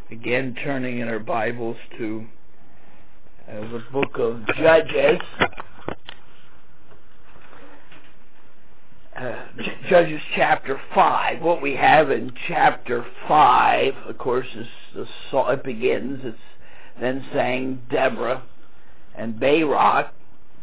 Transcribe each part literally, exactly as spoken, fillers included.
again turning in our Bibles to uh, the book of Judges. Uh, J- Judges chapter five. What we have in chapter five, of course, is the song. It begins. It's then sang Deborah and Barak,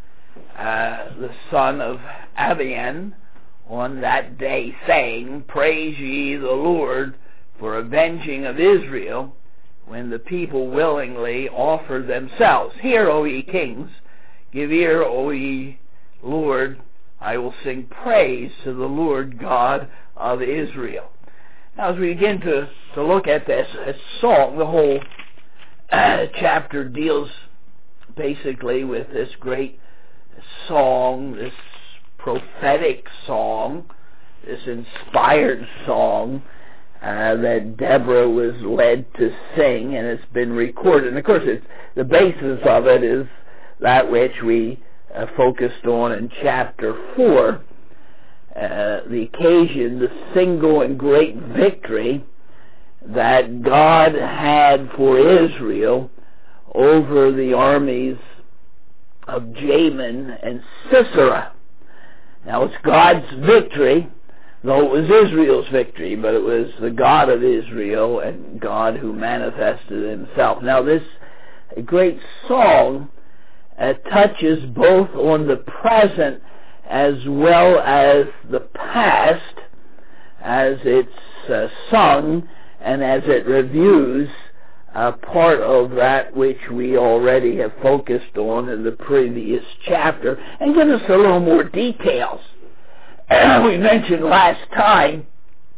uh, the son of Abian, on that day, saying, "Praise ye the Lord for avenging of Israel, when the people willingly offer themselves. Hear, O ye kings, give ear, O ye Lord, I will sing praise to the Lord God of Israel." Now, as we begin to, to look at this, this song, the whole uh, chapter deals basically with this great song, this prophetic song, this inspired song uh, that Deborah was led to sing, and it's been recorded. And of course, it's, the basis of it is that which we uh, focused on in chapter four, uh, the occasion, the single and great victory that God had for Israel over the armies of Jamin and Sisera. Now, it's God's victory, though it was Israel's victory, but it was the God of Israel and God who manifested himself. Now, this great song uh, touches both on the present as well as the past, as it's uh, sung and as it reviews uh, part of that which we already have focused on in the previous chapter, and give us a little more details. We mentioned last time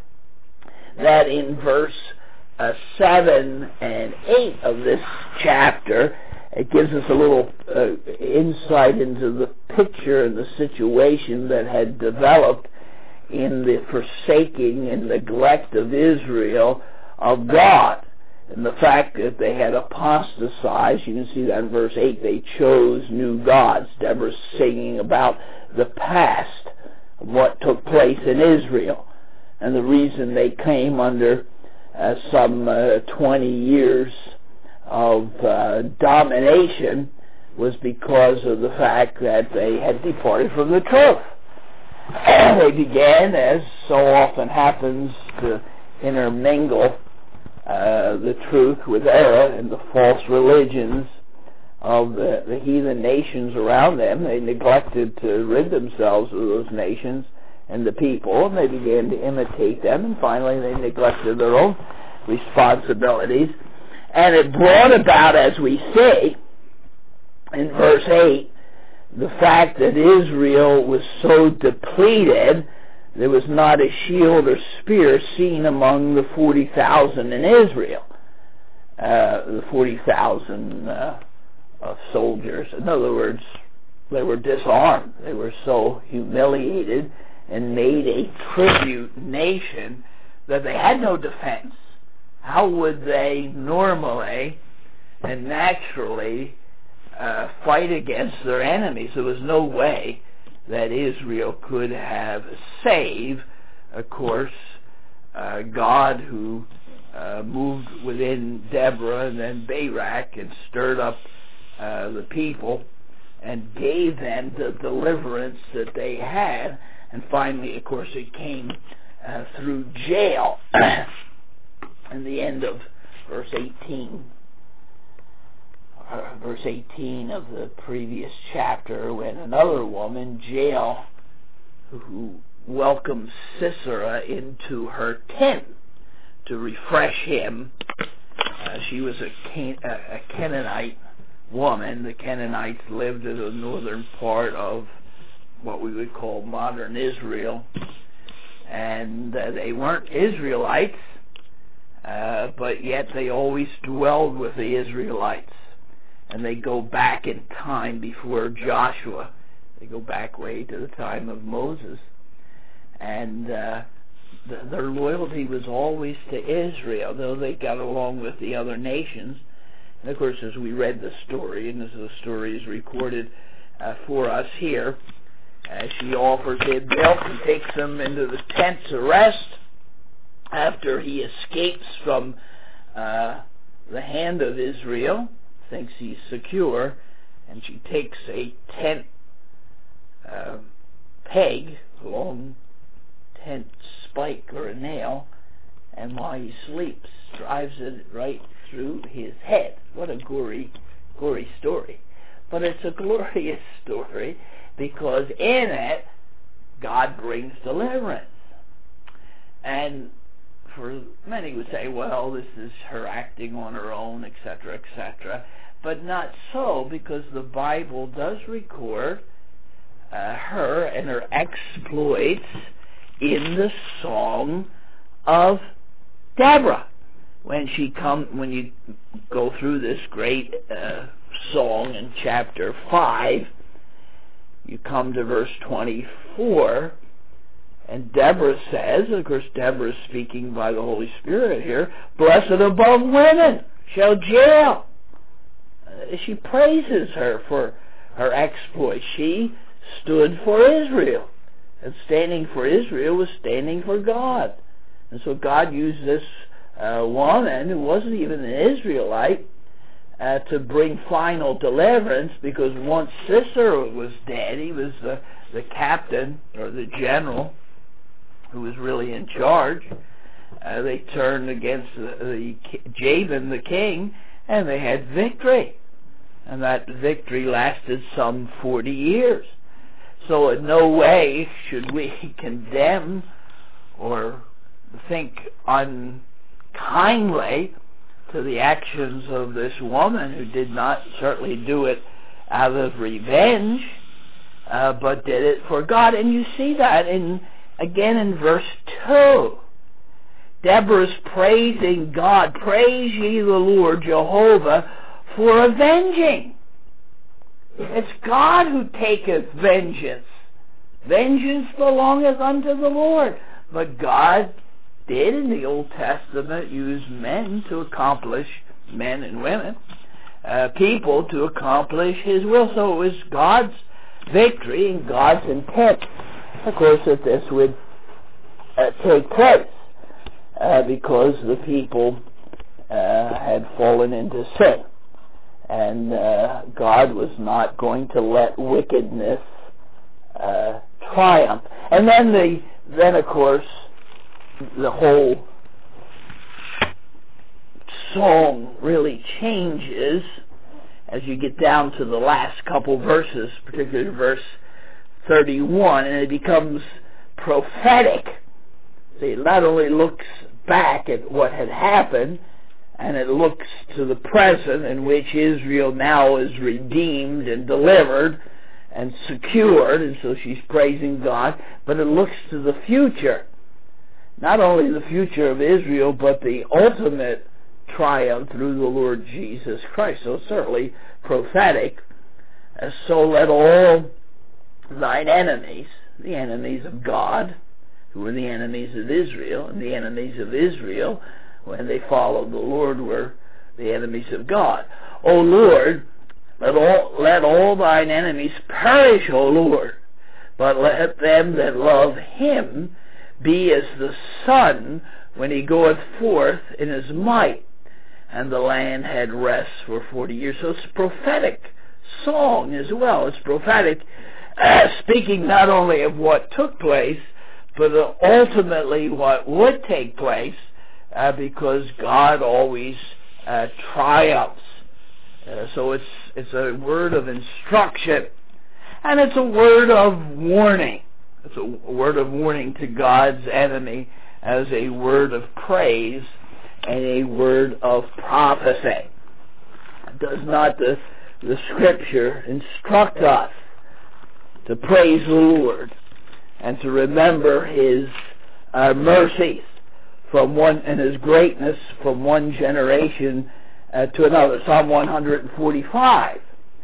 that in verse uh, seven and eight of this chapter, it gives us a little uh, insight into the picture and the situation that had developed in the forsaking and neglect of Israel of God, and the fact that they had apostatized. You can see that in verse eight. They chose new gods. Deborah's singing about the past of what took place in Israel, and the reason they came under uh, some uh, twenty years of uh, domination was because of the fact that they had departed from the truth. They began, as so often happens, to intermingle uh, the truth with error and the false religions of the, the heathen nations around them. They neglected to rid themselves of those nations and the people, and they began to imitate them, and finally they neglected their own responsibilities. And it brought about, as we see in verse eight, the fact that Israel was so depleted, there was not a shield or spear seen among the forty thousand in Israel. Uh, the forty thousand uh, of soldiers. In other words, they were disarmed. They were so humiliated and made a tribute nation that they had no defense. How would they normally and naturally uh, fight against their enemies? There was no way that Israel could have saved, of course, uh, God who uh, moved within Deborah and then Barak and stirred up uh, the people and gave them the deliverance that they had. And finally, of course, it came uh, through Jael. In the end of verse eighteen, uh, verse eighteen of the previous chapter, when another woman, Jael, who welcomed Sisera into her tent to refresh him, uh, she was a, Can- a Canaanite woman. The Canaanites lived in the northern part of what we would call modern Israel, and uh, they weren't Israelites. Uh, but yet they always dwelled with the Israelites, and they go back in time before Joshua. They go back way to the time of Moses, and uh, the, their loyalty was always to Israel, though they got along with the other nations. And of course, as we read the story, and as the story is recorded uh, for us here, uh, she offers him milk and takes him into the tent to rest, after he escapes from uh, the hand of Israel, thinks he's secure, and she takes a tent uh, peg, a long tent spike or a nail, and while he sleeps, drives it right through his head. What a gory, gory story. But it's a glorious story because in it, God brings deliverance. And for many would say, well, this is her acting on her own, et cetera, et cetera. But not so, because the Bible does record uh, her and her exploits in the Song of Deborah. When she come, when you go through this great uh, song in chapter five, you come to verse twenty-four, and Deborah says, of course Deborah is speaking by the Holy Spirit here, blessed above women shall Jael. Uh, she praises her for her exploits. She stood for Israel, and standing for Israel was standing for God. And so God used this uh, woman who wasn't even an Israelite uh, to bring final deliverance, because once Sisera was dead, he was the, the captain or the general who was really in charge. Uh, they turned against the, the Jabin, the king, and they had victory. And that victory lasted some forty years. So in no way should we condemn or think unkindly to the actions of this woman, who did not certainly do it out of revenge, uh, but did it for God. And you see that in again in verse two. Deborah's praising God. Praise ye the Lord Jehovah for avenging. It's God who taketh vengeance. Vengeance belongeth unto the Lord. But God did in the Old Testament use men to accomplish, men and women, uh, people to accomplish His will. So it was God's victory and God's intent, of course, that this would uh, take place uh, because the people uh, had fallen into sin. And uh, God was not going to let wickedness uh, triumph. And then, the, then of course, the whole song really changes as you get down to the last couple verses, particularly verse thirty-one, and it becomes prophetic. See, it not only looks back at what had happened, and it looks to the present, in which Israel now is redeemed and delivered and secured, and so she's praising God, but it looks to the future. Not only the future of Israel, but the ultimate triumph through the Lord Jesus Christ. So certainly prophetic. Uh, so let all thine enemies, the enemies of God, who were the enemies of Israel, and the enemies of Israel, when they followed the Lord, were the enemies of God. O Lord, let all, let all thine enemies perish, O Lord, but let them that love him be as the sun when he goeth forth in his might. And the land had rest for forty years. So it's a prophetic song as well. It's prophetic, uh, speaking not only of what took place, but uh, ultimately what would take place, uh, because God always uh, triumphs. Uh, so it's it's a word of instruction, and it's a word of warning. It's a word of warning to God's enemy, as a word of praise and a word of prophecy. Does not the, the Scripture instruct us to praise the Lord and to remember His uh, mercies from one and His greatness from one generation uh, to another? Psalm one forty-five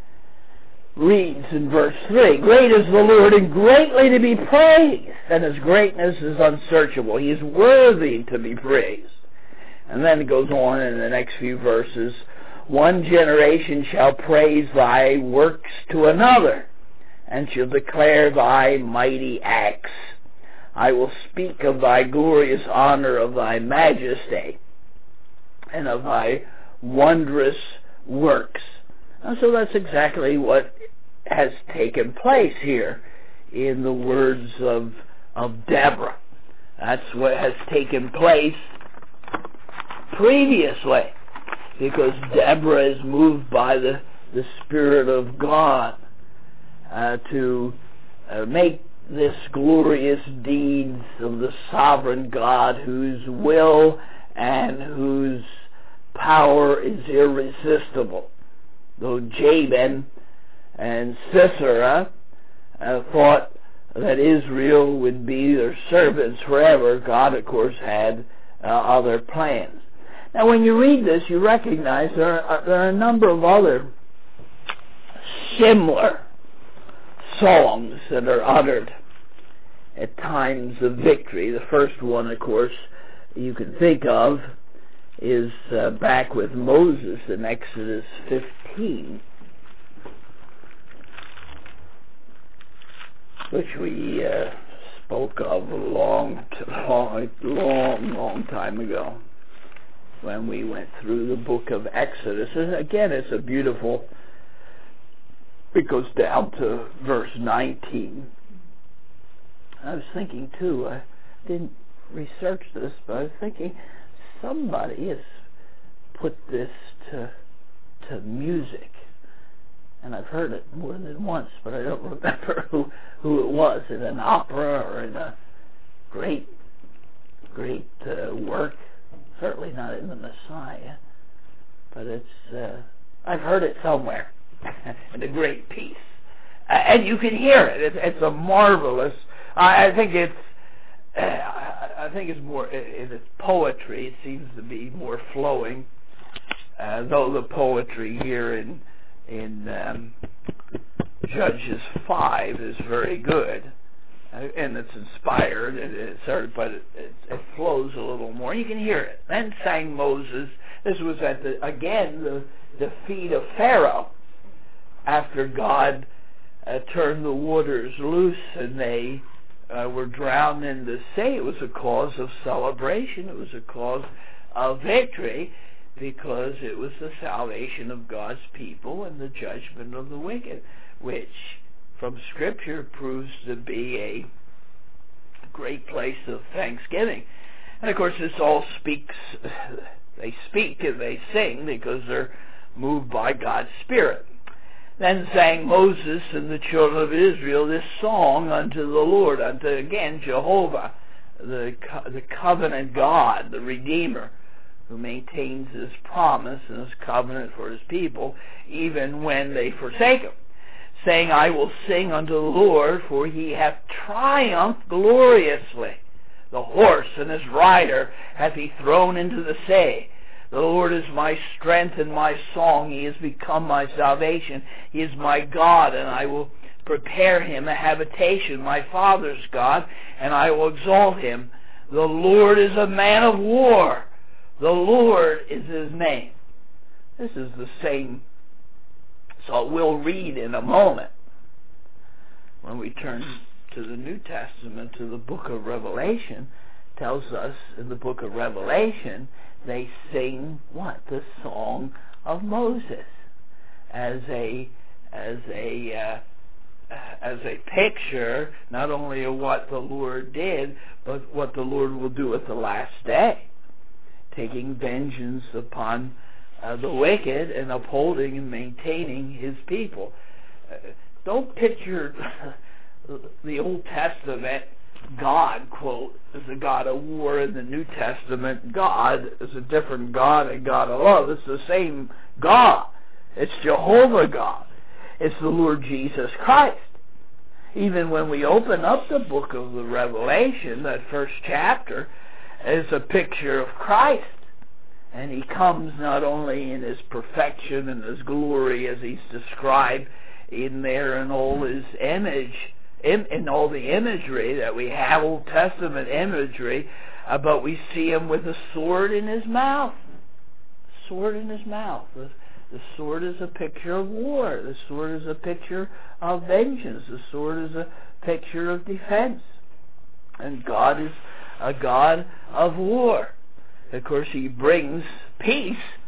reads in verse three, great is the Lord and greatly to be praised, and His greatness is unsearchable. He is worthy to be praised. And then it goes on in the next few verses, one generation shall praise thy works to another, and shall declare thy mighty acts. I will speak of thy glorious honor, of thy majesty, and of thy wondrous works. And so that's exactly what has taken place here in the words of, of Deborah. That's what has taken place previously, because Deborah is moved by the, the Spirit of God uh, to uh, make this glorious deeds of the sovereign God, whose will and whose power is irresistible. Though Jabin and Sisera uh, thought that Israel would be their servants forever, God, of course, had uh, other plans. Now, when you read this, you recognize there are, there are a number of other similar songs that are uttered at times of victory. The first one, of course, you can think of is uh, back with Moses in Exodus fifteen, which we uh, spoke of a long, long, long, long time ago when we went through the book of Exodus. And again, it's a beautiful, it goes down to verse nineteen. I was thinking, too, I didn't research this, but I was thinking somebody has put this to to music. And I've heard it more than once, but I don't remember who, who it was, in an opera or in a great, great uh, work. Certainly not in the Messiah, but it's, uh, I've heard it somewhere, in a great piece. Uh, and you can hear it. It's, it's a marvelous, I, I think it's, uh, I think it's more, in its poetry, it seems to be more flowing, uh, though the poetry here in in um, Judges five is very good, uh, and it's inspired, and it's hard, but it, it, it flows a little more. You can hear it. Then sang Moses. This was at the again the the feet of Pharaoh, after God uh, turned the waters loose and they uh, were drowned in the sea. It was a cause of celebration. It was a cause of victory, because it was the salvation of God's people and the judgment of the wicked, which from Scripture proves to be a great place of thanksgiving. And of course this all speaks, they speak and they sing because they're moved by God's Spirit. Then sang Moses and the children of Israel this song unto the Lord, unto, again, Jehovah, the, co- the covenant God, the Redeemer, who maintains his promise and his covenant for his people, even when they forsake him, saying, I will sing unto the Lord, for he hath triumphed gloriously. The horse and his rider hath he thrown into the sea. The Lord is my strength and my song. He has become my salvation. He is my God, and I will prepare him a habitation, my father's God, and I will exalt him. The Lord is a man of war. The Lord is his name. This is the same, so we'll read in a moment when we turn to the New Testament, to the book of Revelation. Tells us in the book of Revelation they sing what? The song of Moses, as a as a uh, as a picture not only of what the Lord did, but what the Lord will do at the last day, taking vengeance upon uh, the wicked and upholding and maintaining his people. Uh, don't picture the Old Testament God, quote, as a God of war. In the New Testament, God is a different God and God of love. It's the same God. It's Jehovah God. It's the Lord Jesus Christ. Even when we open up the book of the Revelation, that first chapter is a picture of Christ. And he comes not only in his perfection and his glory as he's described in there in all his image, in, in all the imagery that we have, Old Testament imagery, uh, but we see him with a sword in his mouth. Sword in his mouth. The, the sword is a picture of war. The sword is a picture of vengeance. The sword is a picture of defense. And God is a God of war. Of course, he brings peace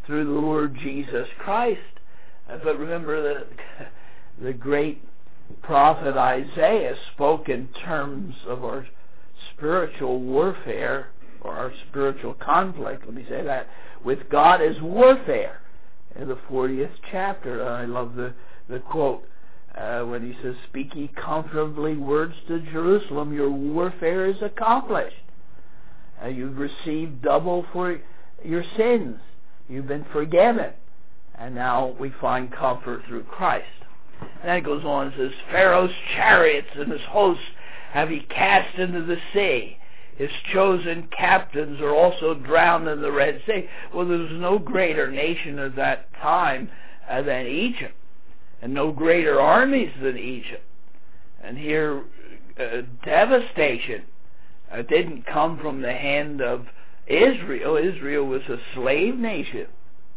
through the Lord Jesus Christ. Uh, but remember the, the great prophet Isaiah spoke in terms of our spiritual warfare, or our spiritual conflict, let me say that, with God is warfare. In the fortieth chapter, I love the, the quote, uh, when he says, "Speak ye comfortably words to Jerusalem, your warfare is accomplished. Uh, you've received double for your sins. You've been forgiven." And now we find comfort through Christ. And then it goes on and says, "Pharaoh's chariots and his hosts have he cast into the sea. His chosen captains are also drowned in the Red Sea." Well, there was no greater nation at that time uh, than Egypt, and no greater armies than Egypt. And here, uh, devastation uh, didn't come from the hand of Israel. Israel was a slave nation.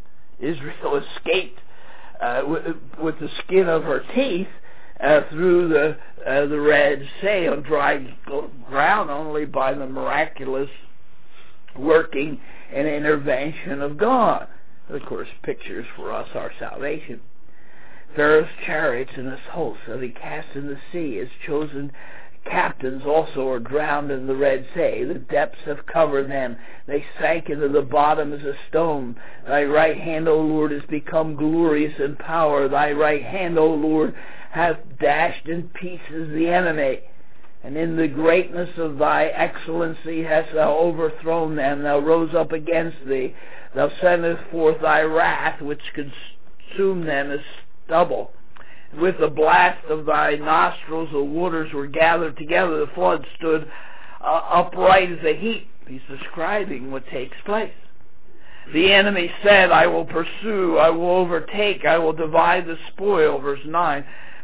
Israel escaped uh, with, with the skin of her teeth uh, through the uh, the Red Sea on dry ground only by the miraculous working and intervention of God. Of course, pictures for us our salvation. "Pharaoh's chariots and his hosts have he cast in the sea. His chosen captains also are drowned in the Red Sea. The depths have covered them. They sank into the bottom as a stone. Thy right hand, O Lord, has become glorious in power. Thy right hand, O Lord, hath dashed in pieces the enemy. And in the greatness of thy excellency hast thou overthrown them. Thou rose up against thee. Thou sendest forth thy wrath, which consumed them as stubble. With the blast of thy nostrils the waters were gathered together. The flood stood uh, upright as a heap." He's describing what takes place. "The enemy said, I will pursue, I will overtake, I will divide the spoil." Verse nine.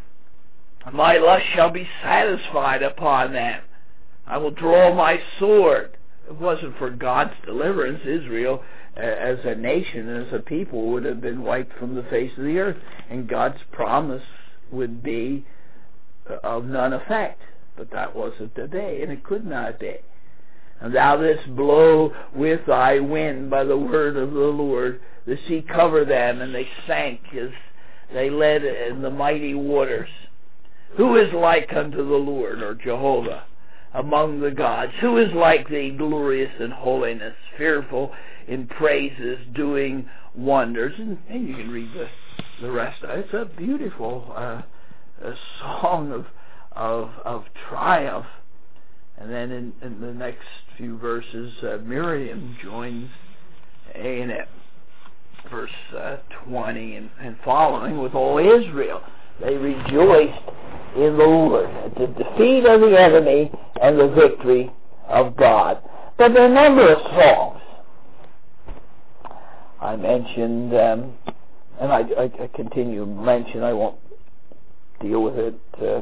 "My lust shall be satisfied upon them. I will draw my sword." If it wasn't for God's deliverance, Israel uh, as a nation, as a people, would have been wiped from the face of the earth, and God's promise would be uh, of none effect. But that wasn't the day, and it could not be. "And thou didst blow with thy wind by the word of the Lord. The sea covered them, and they sank as they led in the mighty waters. Who is like unto the Lord," or Jehovah, "among the gods? Who is like thee, glorious in holiness, fearful in praises, doing wonders?" And, and you can read the, the rest of it. It's a beautiful uh, a song of, of of triumph. And then in, in the next few verses, uh, Miriam joins A and M, verse uh, twenty and, and following, with all Israel. They rejoiced in the Lord at the defeat of the enemy and the victory of God. But there are a number of songs. I mentioned, um, and I, I, I continue to mention, I won't deal with it uh,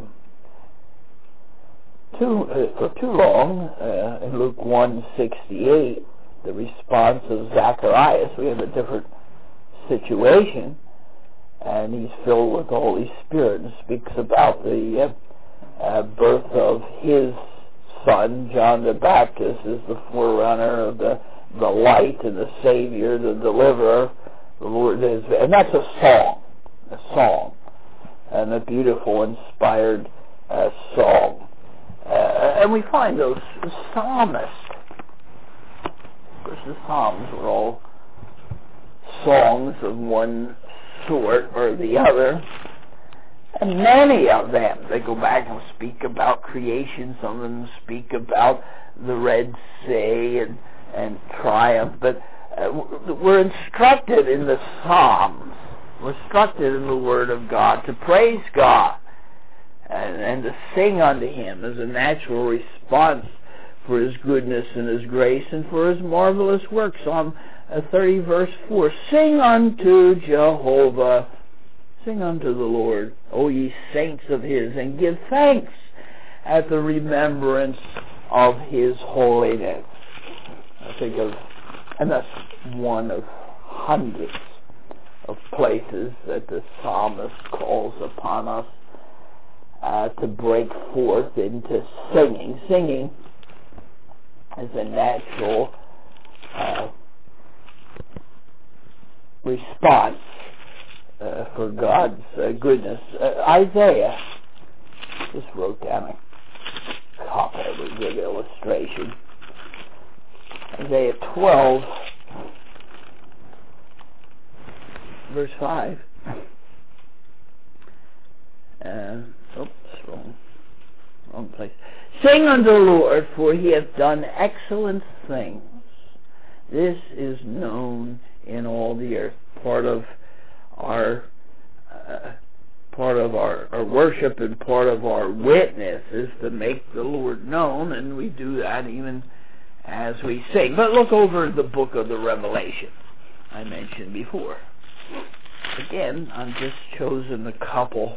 too, uh, for too long. Uh, in Luke one sixty-eight, the response of Zacharias, we have a different situation, and he's filled with the Holy Spirit and speaks about the uh, uh, birth of his son. John the Baptist is the forerunner of the, the light and the Savior, the deliverer. The Lord is, and that's a song, a song, and a beautiful, inspired uh, song. Uh, and we find those psalmists. Of course, the Psalms were all songs of one sort or the other, and many of them, they go back and speak about creation. Some of them speak about the Red Sea and, and triumph, but uh, we're instructed in the Psalms, we're instructed in the Word of God to praise God and, and to sing unto Him as a natural response for His goodness and His grace and for His marvelous works. Psalm thirty verse four, "Sing unto Jehovah, sing unto the Lord, O ye saints of His, and give thanks at the remembrance of His holiness." I think of, and that's one of hundreds of places that the psalmist calls upon us uh, to break forth into singing. Singing is a natural uh, response uh, for God's uh, goodness. Uh, Isaiah, just wrote down a copy of a good illustration. Isaiah twelve, verse five. Uh, oops, wrong, wrong place. Sing unto the Lord, for he hath done excellent things. This is known in all the earth. Part of our uh, part of our, our worship and part of our witness is to make the Lord known, and we do that even as we sing. But look over the book of the Revelation I mentioned before. Again, I've just chosen a couple,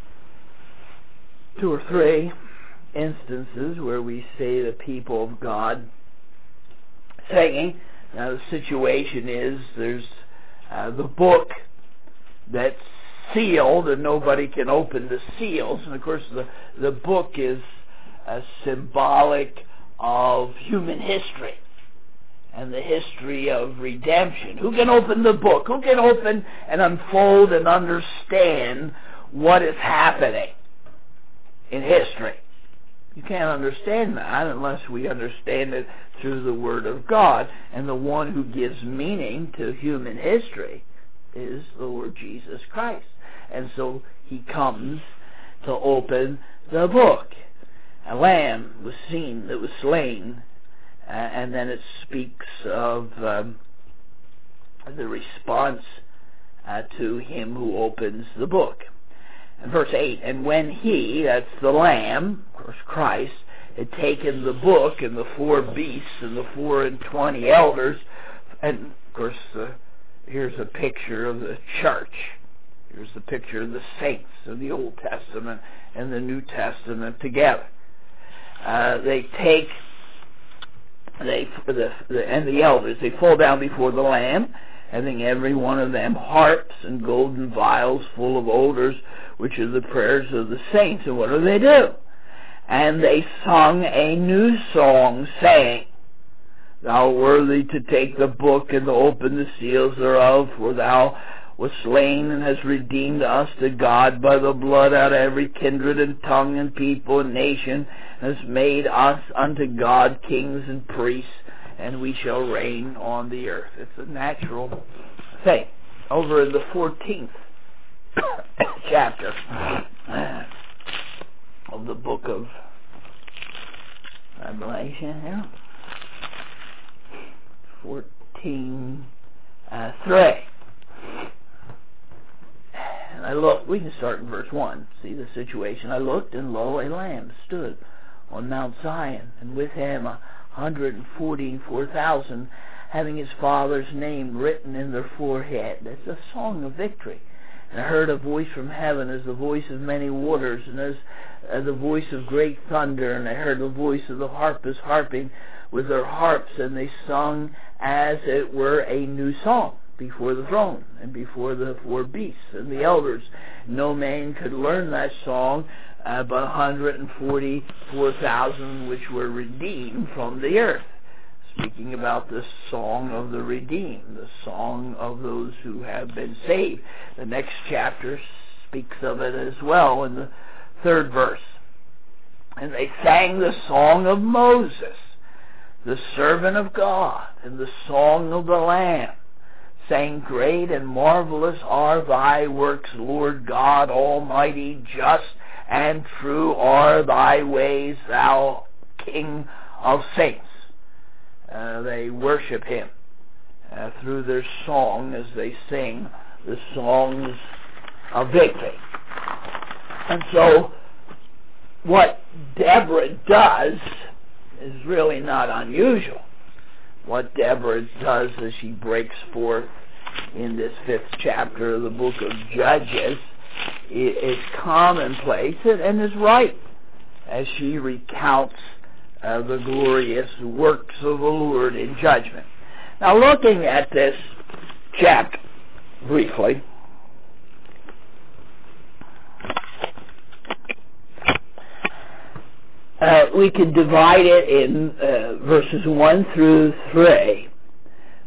two or three instances where we see the people of God singing. Now the situation is there's uh, the book that's sealed and nobody can open the seals, and of course the, the book is uh, symbolic of human history and the history of redemption. Who can open the book? Who can open and unfold and understand what is happening in history? You can't understand that unless we understand it through the Word of God. And the one who gives meaning to human history is the Lord Jesus Christ. And so he comes to open the book. A lamb was seen that was slain, uh, and then it speaks of um, the response uh, to him who opens the book. Verse eight, and when he, that's the Lamb, of course Christ, had taken the book and the four beasts and the four and twenty elders, and of course uh, here's a picture of the church. Here's the picture of the saints of the Old Testament and the New Testament together. Uh, they take, they the, the and the elders, they fall down before the Lamb, having every one of them harps and golden vials full of odors, which are the prayers of the saints. And what do they do? And they sung a new song, saying, Thou art worthy to take the book and to open the seals thereof, for thou wast slain and hast redeemed us to God by the blood out of every kindred and tongue and people and nation, and hast made us unto God kings and priests, and we shall reign on the earth. It's a natural thing. Over in the fourteenth chapter of the book of Revelation, here, fourteen uh, three. And I looked, we can start in verse one, see the situation. I looked, and lo, a lamb stood on Mount Zion, and with him a hundred and forty and four thousand, having his father's name written in their forehead. That's a song of victory. And I heard a voice from heaven as the voice of many waters, and as uh, the voice of great thunder. And I heard the voice of the harpists harping with their harps, and they sung as it were a new song before the throne and before the four beasts and the elders. No man could learn that song uh, but one hundred forty-four thousand which were redeemed from the earth. Speaking about the song of the redeemed, the song of those who have been saved. The next chapter speaks of it as well in the third verse. And they sang the song of Moses, the servant of God, and the song of the Lamb, saying, Great and marvelous are thy works, Lord God Almighty, just and true are thy ways, thou King of saints. Uh, they worship him uh, through their song as they sing the songs of victory. And so what Deborah does is really not unusual. What Deborah does as she breaks forth in this fifth chapter of the book of Judges is commonplace and is right as she recounts Uh, the glorious works of the Lord in judgment. Now, looking at this chapter briefly, uh, we could divide it in uh, verses one through three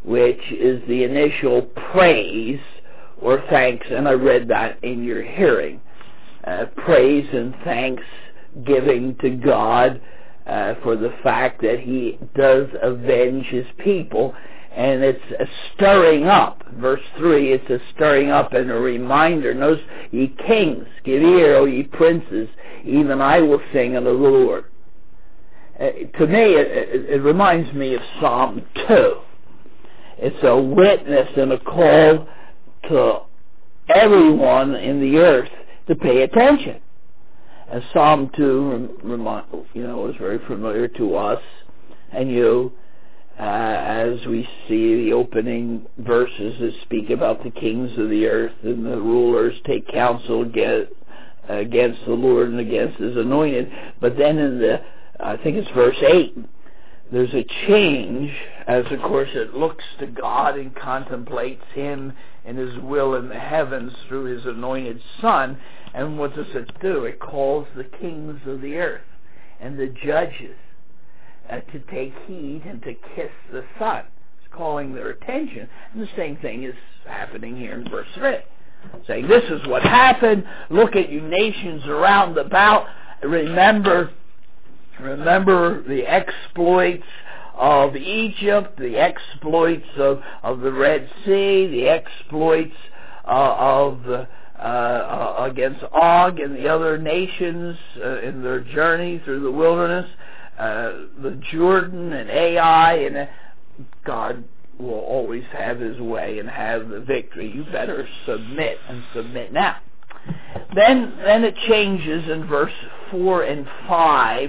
which is the initial praise or thanks, and I read that in your hearing. Uh, praise and thanksgiving to God uh, for the fact that He does avenge His people, and it's a stirring up. Verse three, it's a stirring up and a reminder. Notice, ye kings, give ear, O ye princes, even I will sing unto the Lord. Uh, to me, it, it, it reminds me of Psalm two. It's a witness and a call to everyone in the earth to pay attention. And Psalm two, you know, is very familiar to us and you, uh, as we see the opening verses that speak about the kings of the earth and the rulers take counsel against, against the Lord and against His anointed. But then in the, I think it's verse eight, there's a change as, of course, it looks to God and contemplates Him and His will in the heavens through His anointed Son. And what does it do? It calls the kings of the earth and the judges uh, to take heed and to kiss the Son. It's calling their attention. And the same thing is happening here in verse three. Saying, this is what happened. Look at you nations around about. Remember Remember the exploits of Egypt, the exploits of, of the Red Sea, the exploits uh, of the, uh, uh, against Og and the other nations uh, in their journey through the wilderness, uh, the Jordan and Ai, and uh, God will always have His way and have the victory. You better submit and submit now. Then, then it changes in verse four and five.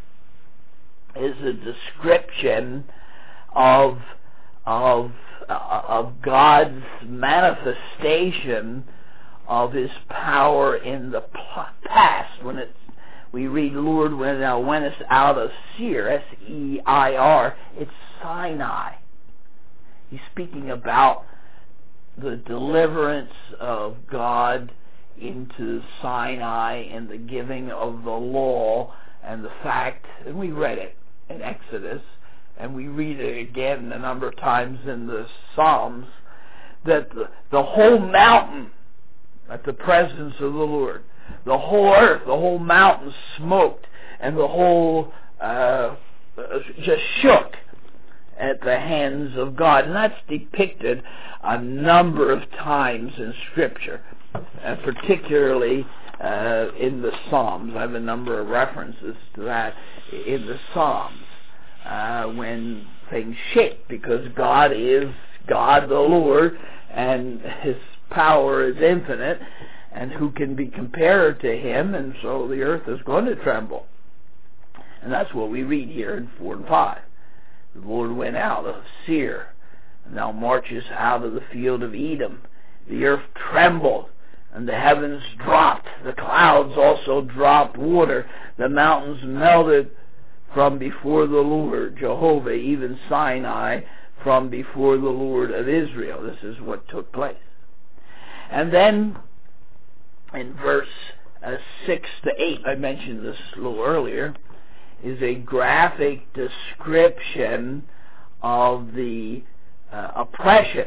Is a description of of uh, of God's manifestation of His power in the past. When it we read, Lord, when thou wentest out of Seir, S E I R, it's Sinai. He's speaking about the deliverance of God into Sinai and the giving of the law and the fact, and we read it in Exodus, and we read it again a number of times in the Psalms, that the, the whole mountain at the presence of the Lord, the whole earth, the whole mountain smoked, and the whole uh, just shook at the hands of God. And that's depicted a number of times in Scripture, uh, particularly Uh, in the Psalms. I have a number of references to that in the Psalms uh, when things shake, because God is God the Lord and His power is infinite, and who can be compared to Him, and so the earth is going to tremble. And that's what we read here in four and five. The Lord went out of Seir, and now marches out of the field of Edom. The earth trembled, and the heavens dropped. The clouds also dropped water. The mountains melted from before the Lord, Jehovah, even Sinai, from before the Lord of Israel. This is what took place. And then, in verse uh, six to eight, I mentioned this a little earlier, is a graphic description of the uh, oppression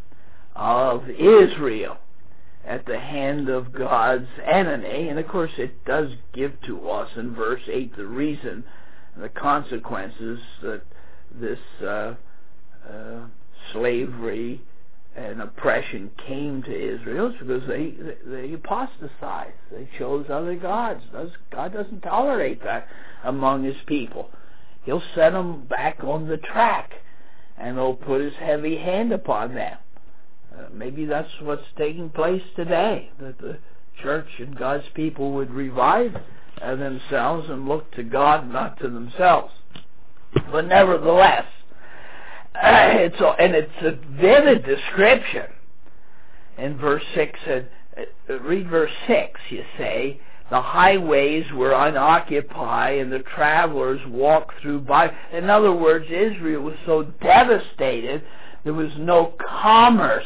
of Israel at the hand of God's enemy. And of course it does give to us in verse eight the reason, the consequences that this uh, uh, slavery and oppression came to Israel. It's because they, they apostatized. They chose other gods. God doesn't tolerate that among His people. He'll set them back on the track, and He'll put His heavy hand upon them. Uh, maybe that's what's taking place today, that the church and God's people would revive uh, themselves and look to God, not to themselves. But nevertheless, uh, it's a, and it's a vivid description in verse six. Uh, read verse six, you say, the highways were unoccupied and the travelers walked through by. In other words, Israel was so devastated, there was no commerce.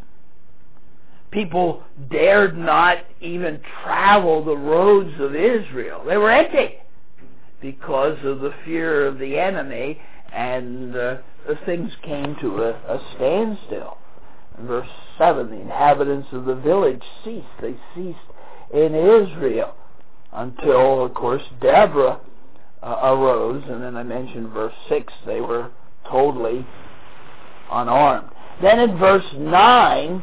People dared not even travel the roads of Israel. They were empty because of the fear of the enemy and uh, things came to a, a standstill. In verse seven, the inhabitants of the village ceased. They ceased in Israel until, of course, Deborah uh, arose, and then I mentioned verse six, they were totally unarmed. Then in verse nine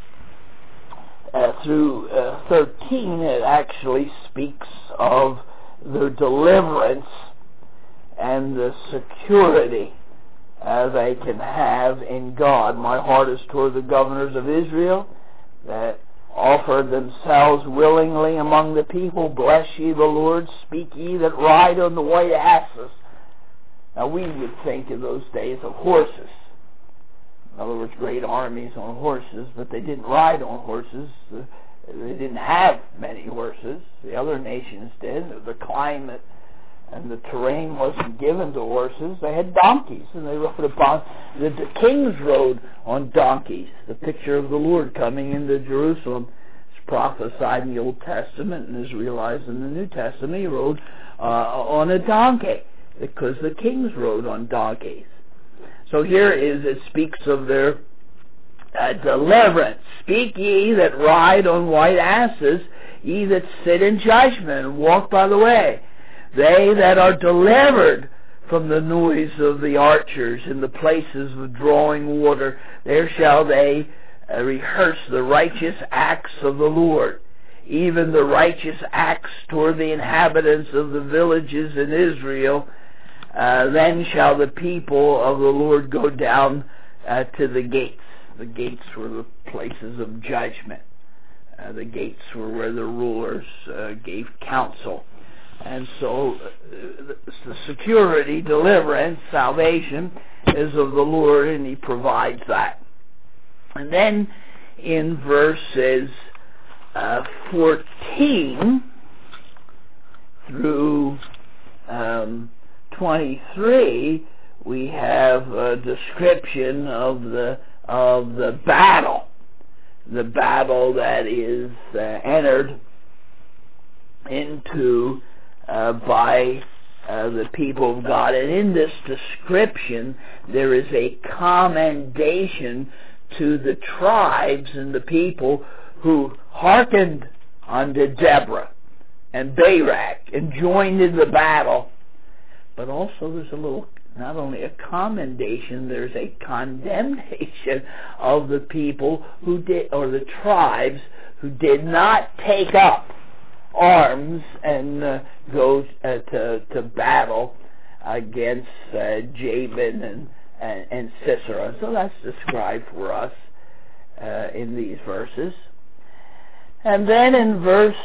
uh, through uh, thirteen, it actually speaks of their deliverance and the security uh, they can have in God. My heart is toward the governors of Israel that offered themselves willingly among the people. Bless ye the Lord. Speak ye that ride on the white asses. Now we would think in those days of horses. In other words, great armies on horses, but they didn't ride on horses. They didn't have many horses. The other nations did. The climate and the terrain wasn't given to horses. They had donkeys, and they rode upon. The, the kings rode on donkeys. The picture of the Lord coming into Jerusalem is prophesied in the Old Testament and is realized in the New Testament. He rode uh, on a donkey because the kings rode on donkeys. So here is, it speaks of their uh, deliverance. Speak ye that ride on white asses, ye that sit in judgment and walk by the way. They that are delivered from the noise of the archers in the places of drawing water, there shall they uh, rehearse the righteous acts of the Lord, even the righteous acts toward the inhabitants of the villages in Israel. Uh, then shall the people of the Lord go down uh, to the gates. The gates were the places of judgment. Uh, the gates were where the rulers uh, gave counsel. And so uh, the security, deliverance, salvation is of the Lord, and He provides that. And then in verses uh, fourteen through um, twenty-three, we have a description of the of the battle, the battle that is uh, entered into uh, by uh, the people of God. And in this description, there is a commendation to the tribes and the people who hearkened unto Deborah and Barak and joined in the battle. But also there's a little, not only a commendation, there's a condemnation of the people who did, or the tribes who did not take up arms and uh, go uh, to, to battle against uh, Jabin and, and, and Sisera. So that's described for us uh, in these verses. And then in verse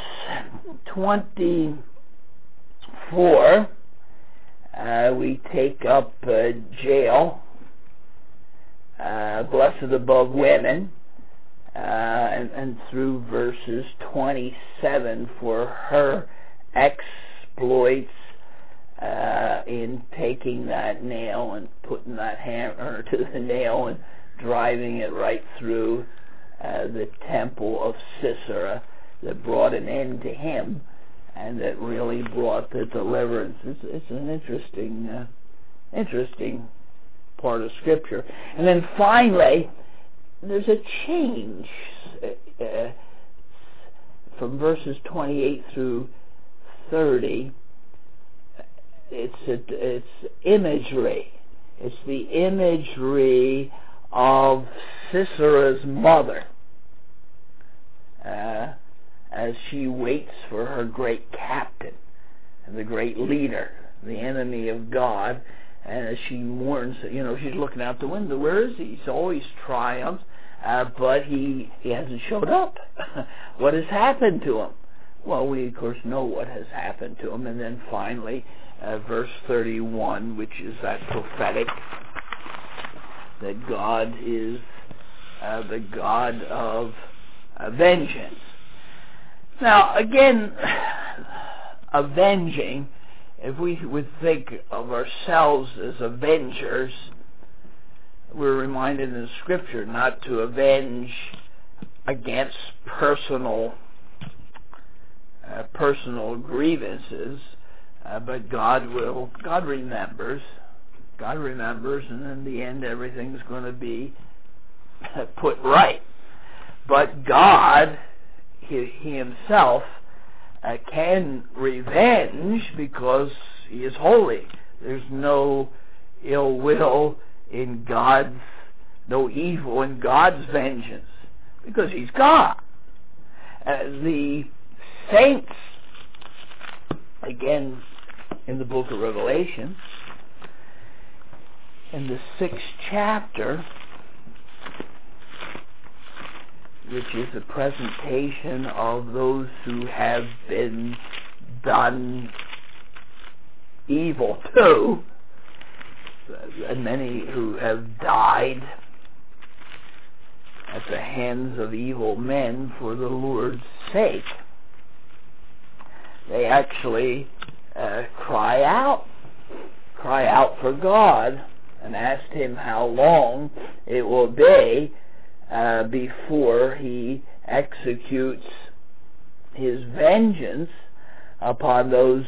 twenty-four, Uh, we take up uh, Jael, uh, blessed above women, uh, and, and through verses twenty-seven for her exploits uh, in taking that nail and putting that hammer to the nail and driving it right through uh, the temple of Sisera that brought an end to him. And that really brought the deliverance. It's, it's an interesting, uh, interesting part of Scripture. And then finally, there's a change uh, uh, from verses twenty-eight through thirty. It's a, it's imagery. It's the imagery of Sisera's mother. Uh, as she waits for her great captain and the great leader, the enemy of God, and as she mourns, you know, she's looking out the window. Where is he? He's always triumphs, uh, but he, he hasn't showed up. What has happened to him? Well, we, of course, know what has happened to him. And then finally, uh, verse thirty-one, which is that prophetic, that God is uh, the God of uh, vengeance. Now, again, avenging, if we would think of ourselves as avengers, we're reminded in Scripture not to avenge against personal uh, personal grievances, uh, but God will, God remembers, God remembers, and in the end everything's going to be put right. But God, he, he himself, uh, can revenge because he is holy. There's no ill will in God's, no evil in God's vengeance, because he's God. Uh, the saints, again, in the book of Revelation, in the sixth chapter, which is a presentation of those who have been done evil to, and many who have died at the hands of evil men for the Lord's sake. They actually uh, cry out, cry out for God, and asked him how long it will be uh, before he executes his vengeance upon those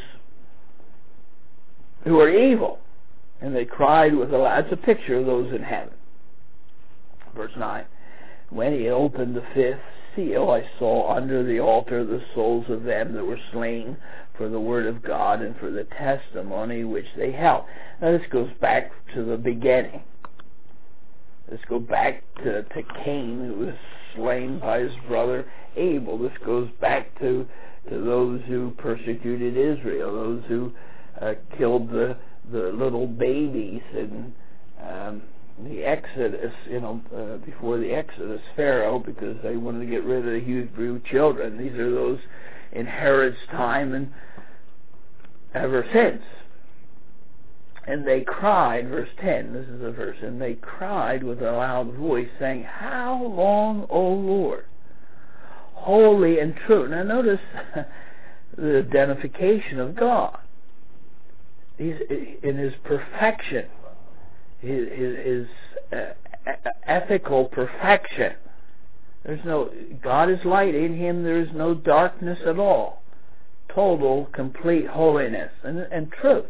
who are evil. And they cried with a loud. It's a picture of those in heaven. Verse nine. When he opened the fifth seal, I saw under the altar the souls of them that were slain for the word of God and for the testimony which they held. Now this goes back to the beginning. Let's go back to, to Cain, who was slain by his brother Abel. This goes back to, to those who persecuted Israel, those who uh, killed the, the little babies in um, the Exodus, you know, uh, before the Exodus, Pharaoh, because they wanted to get rid of the Hebrew children. These are those in Herod's time and ever since. And they cried, verse ten, this is the verse, and they cried with a loud voice, saying, how long, O Lord, holy and true? Now notice the identification of God. He's in his perfection, his, his, his uh, ethical perfection. There's no, God is light. In him there is no darkness at all. Total, complete holiness and, and truth.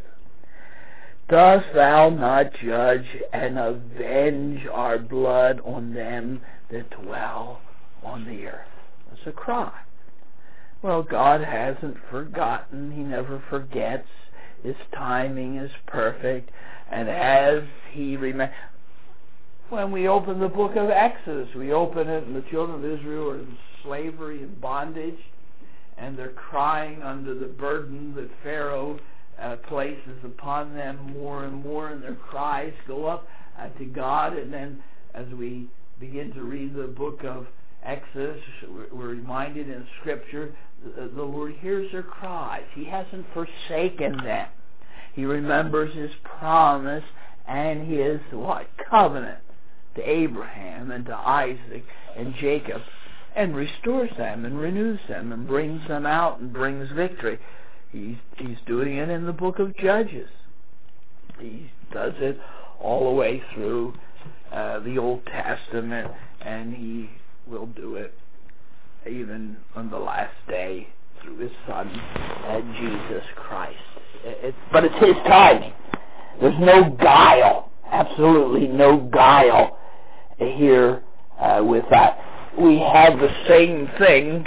Dost thou not judge and avenge our blood on them that dwell on the earth? That's a cry. Well, God hasn't forgotten. He never forgets. His timing is perfect. And as he remembers, when we open the book of Exodus, we open it and the children of Israel are in slavery and bondage, and they're crying under the burden that Pharaoh uh, places upon them more and more, and their cries go up uh, to God. And then as we begin to read the book of Exodus, we're reminded in Scripture the, the Lord hears their cries. He hasn't forsaken them. He remembers his promise and his what? Covenant to Abraham and to Isaac and Jacob, and restores them and renews them and brings them out and brings victory. He's, he's doing it in the book of Judges. He does it all the way through uh, the Old Testament, and he will do it even on the last day through his Son, uh, Jesus Christ. It's, but it's his timing. There's no guile, absolutely no guile here uh, with that. We have the same thing.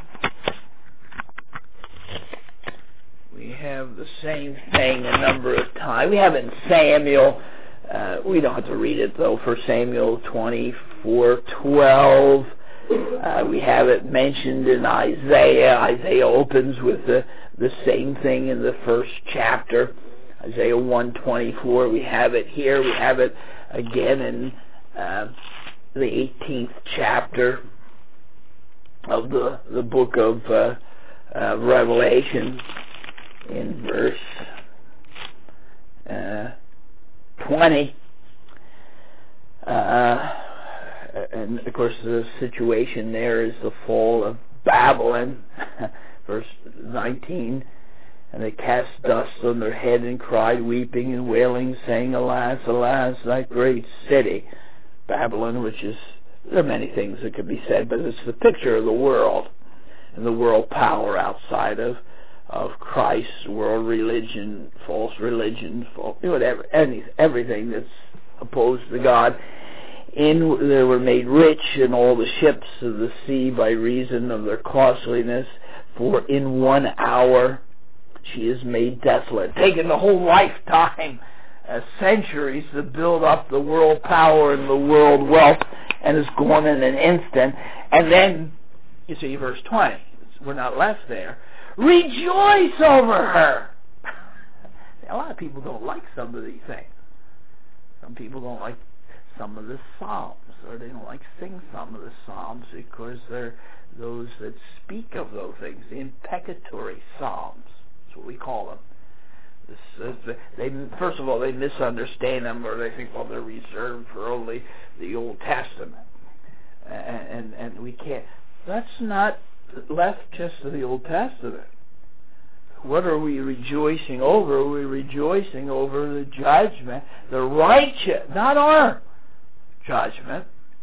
We have the same thing a number of times. We have it in Samuel. Uh, we don't have to read it though. For Samuel twenty-four twelve. Uh, we have it mentioned in Isaiah. Isaiah opens with the the same thing in the first chapter. Isaiah one twenty-four. We have it here. We have it again in uh, the eighteenth chapter of the the book of uh, uh, Revelation, in verse uh, twenty. Uh, and of course the situation there is the fall of Babylon. Verse nineteen. And they cast dust on their head and cried, weeping and wailing, saying, alas, alas, that great city, Babylon, which is, there are many things that could be said, but it's the picture of the world and the world power outside of of Christ, world religion, false religion, false, whatever, any, everything that's opposed to God. In they were made rich in all the ships of the sea by reason of their costliness, for in one hour she is made desolate. Taking the whole lifetime, uh, centuries to build up the world power and the world wealth, and it's gone in an instant. And then, you see, verse twenty, we're not left there. Rejoice over her. A lot of people don't like some of these things. Some people don't like some of the Psalms, or they don't like sing some of the Psalms because they're those that speak of those things, the imprecatory Psalms. That's what we call them. This, uh, they, first of all, they misunderstand them, or they think, well, they're reserved for only the Old Testament. And, and, and we can't. That's not left just to the Old Testament. What are we rejoicing over? We're rejoicing over the judgment, the righteous, not our judgment,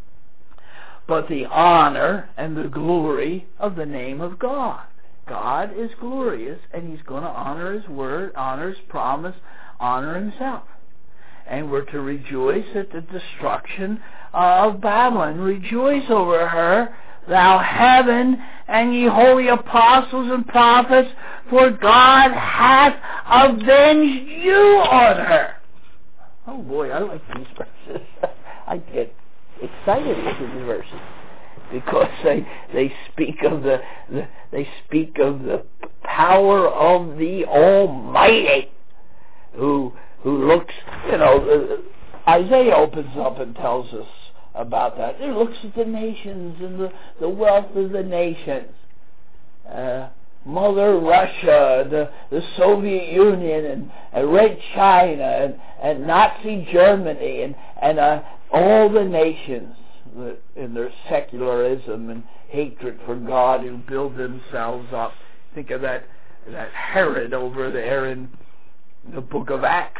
but the honor and the glory of the name of God. God is glorious, and He's going to honor His word, honor His promise, honor Himself. And we're to rejoice at the destruction of Babylon. Rejoice over her, thou heaven, and ye holy apostles and prophets, for God hath avenged you on her. Oh boy, I like these verses. I get excited with these verses because they they speak of the, the they speak of the power of the Almighty, who who looks, you know, uh, Isaiah opens up and tells us about that. It looks at the nations and the, the wealth of the nations. Uh, Mother Russia, the, the Soviet Union, and, and Red China, and, and Nazi Germany, and, and uh, all the nations that, in their secularism and hatred for God, who build themselves up. Think of that, that Herod over there in the book of Acts,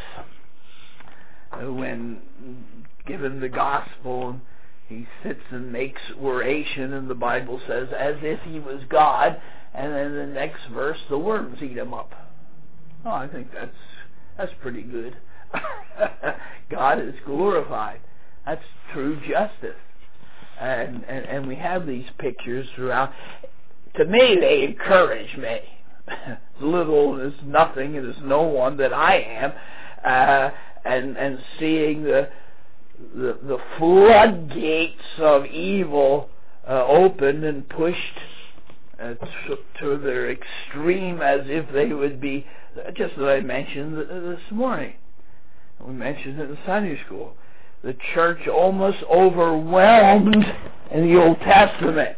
when given the gospel, he sits and makes oration, and the Bible says, as if he was God, and then the next verse, the worms eat him up. Oh, I think that's that's pretty good. God is glorified. That's true justice. And, and, and we have these pictures throughout. To me, they encourage me. As little as nothing, and as no one that I am, uh, and and seeing the the, the floodgates of evil uh, opened and pushed uh, to, to their extreme, as if they would be, just as I mentioned this morning. We mentioned it in Sunday school. The church almost overwhelmed in the Old Testament.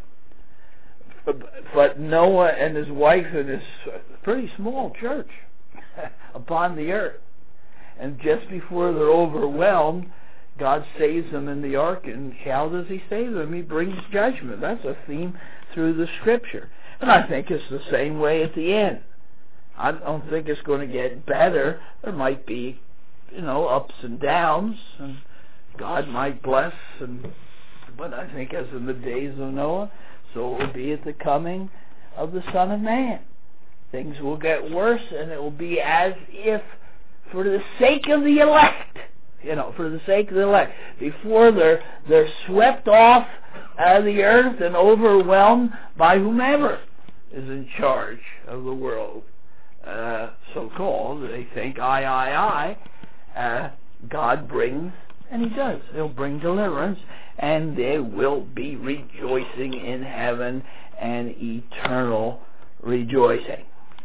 But Noah and his wife and his pretty small church upon the earth. And just before they're overwhelmed, God saves them in the ark. And how does He save them? He brings judgment. That's a theme through the Scripture. And I think it's the same way at the end. I don't think it's going to get better. There might be, you know, ups and downs, and God might bless. And but I think as in the days of Noah, so it will be at the coming of the Son of Man. Things will get worse, and it will be as if, for the sake of the elect, you know, for the sake of the elect, before they're they're swept off out of the earth and overwhelmed by whomever is in charge of the world, uh, so-called. They think, I, I, I. Uh, God brings, and He does. He'll bring deliverance, and they will be rejoicing in heaven and eternal rejoicing.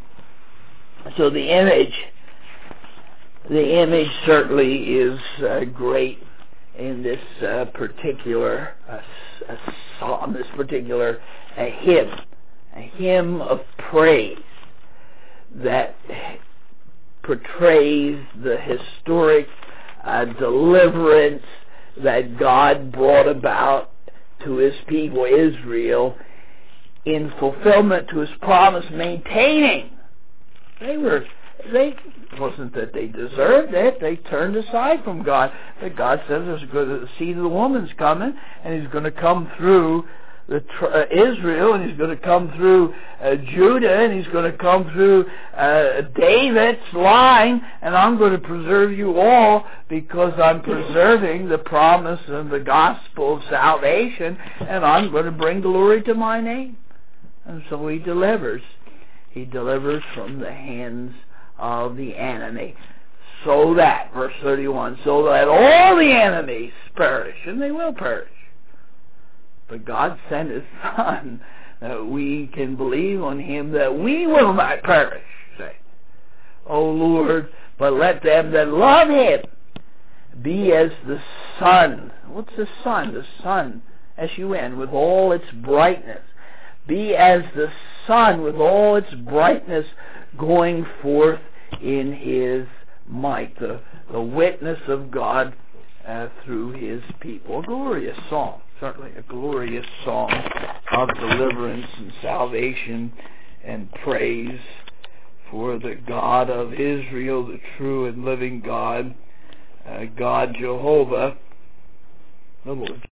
So the image, the image certainly is uh, great in this uh, particular uh, a psalm, this particular uh, hymn, a hymn of praise that portrays the historic uh, deliverance that God brought about to His people Israel in fulfillment to His promise, maintaining. They were, they, it wasn't that they deserved it, they turned aside from God. But God says there's going to, the seed of the woman's coming, and He's going to come through the tr- uh, Israel, and he's going to come through uh, Judah, and he's going to come through uh, David's line, and I'm going to preserve you all because I'm preserving the promise and the gospel of salvation, and I'm going to bring glory to my name. And so he delivers. He delivers from the hands of the enemy. So that, verse thirty-one, so that all the enemies perish, and they will perish. But God sent His Son that we can believe on Him, that we will not perish. Say, O Lord, but let them that love Him be as the sun. What's the sun? The sun, S U N, with all its brightness. Be as the sun with all its brightness going forth in His might, the, the witness of God uh, through His people. A glorious song, certainly a glorious song of deliverance and salvation and praise for the God of Israel, the true and living God, uh, God Jehovah, the Lord.